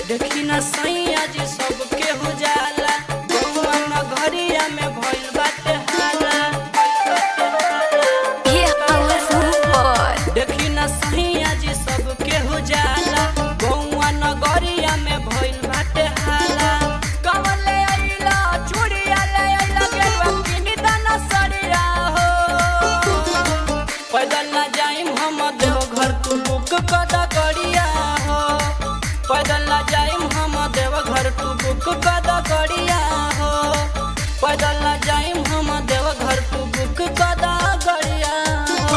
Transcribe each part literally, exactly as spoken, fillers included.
देखी ना सैया जी सबके हो जाला गौवा नगरिया में भइल बाटे हाला। देखी ना सैया जी सबके हो जाला गौवा नगरिया में भइल बाटे हाला। कवले आइला चूड़िया ले आइला गेवा किनी दाना सड़िया हो। पैदल ना जाइम हम देव घर तू बुक कदा गड़िया हो। पैदल ना जाइम हम देव घर तू बुक कदा गड़िया हो। पैदल ना जाइम हम देव घर तू बुक कदा गड़िया हो।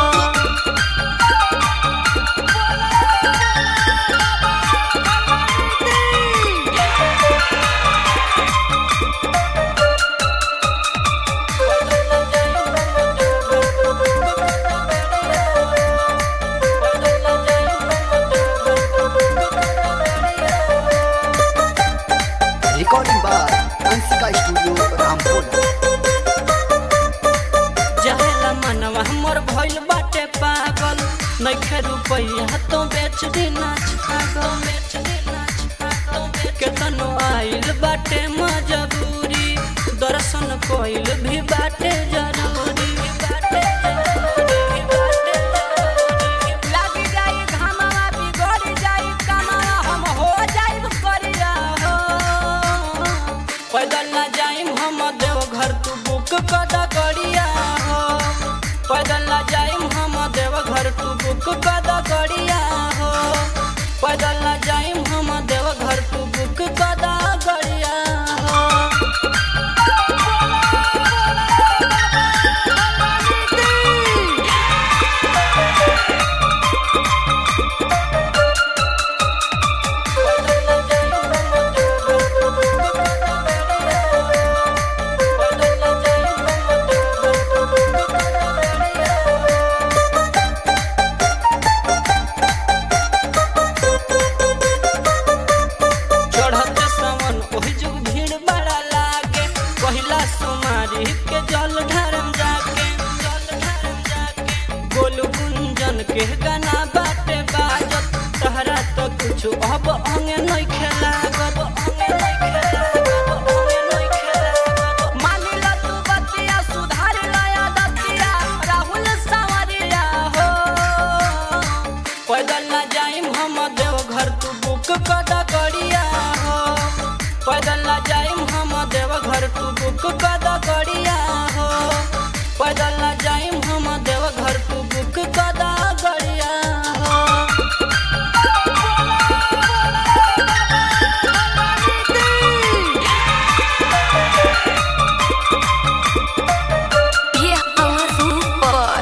Recording by Ansika Studio, Rampur. जहेला मनवा हमर भइल बाटे पागल नइखे रुपैया तो बेच देना छागल बेच देना छागल केतनो आइल बाटे मजबूरी दर्शन कोइल भी बाटे जरूरी बाटे जरूरी बाटे जरूरी लागी जाई घामवा बिगड़ जाई कमाया हम हो जाइब करिया हो। पैदल ना जाइम हम देव घर तू बुक कदा गड़िया हो। पैदल ना जाइम हम देव घर तू बुक कदा गड़िया हो। पैदल ना जाइम हम देव घर तू बुक कदा गड़िया हो। चढ़त सावन ओहि जुग भीड़ बड़ा लागे पहिला सोमारी के जल ढारम जाके जल ढारम जाके गोलू गुंजन के गाना बाटे बाजत तहरा तो कुछ अब अंगे नहीं खेलागत अंगे नहीं खेलागत अंगे नहीं खेलागत मानिला तू बतिया सुधार लाया दतिया राहुल सावरिया हो। पैदल ना जाइम हम देव घर तू बुक कदा गड़िया हो। पैदल ना जाइम हम देव घर तू बुक कदा गड़िया हो। पैदल ना जाइम